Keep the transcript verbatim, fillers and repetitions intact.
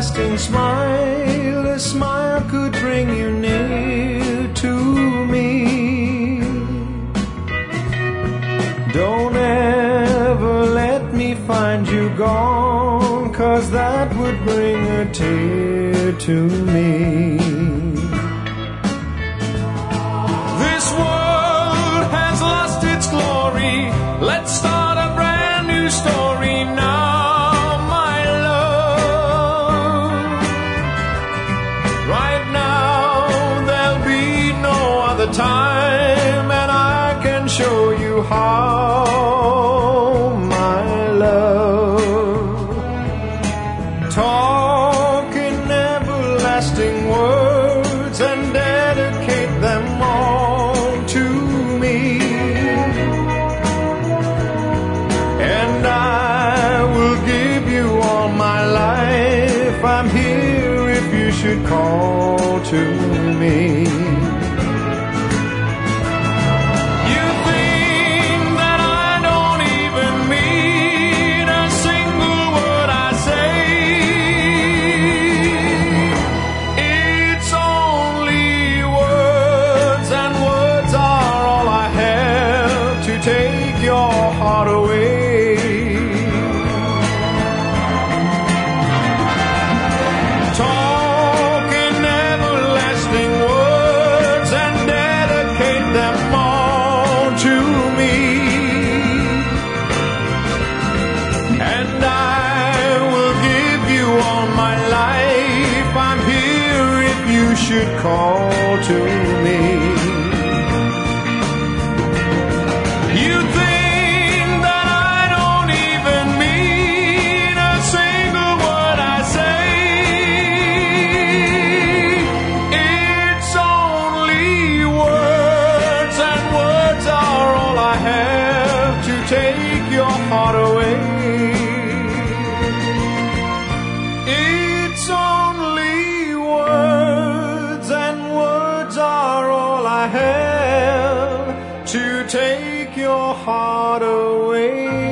everlasting smile, a smile could bring you near to me. Don't ever let me find you gone, 'cause that would bring a tear to me. This world has lost its glory. Let's start a brand new story now, my love. Right now there'll be no other time, and I can show you how, my love. Talk in everlasting words and dedicate them all to me, and I will give you all my life. I'm here if you should call to me. You think that I don't even mean a single word I say. It's only words, and words are all I have to take your heart away. Talk in everlasting words and dedicate them all to me, and I will give you all my life. I'm here if you should call to me. You think that I don't even mean a single word I say. It's only words, and words are all I have to take your heart away. It's only words, and words are all I have to take your heart away.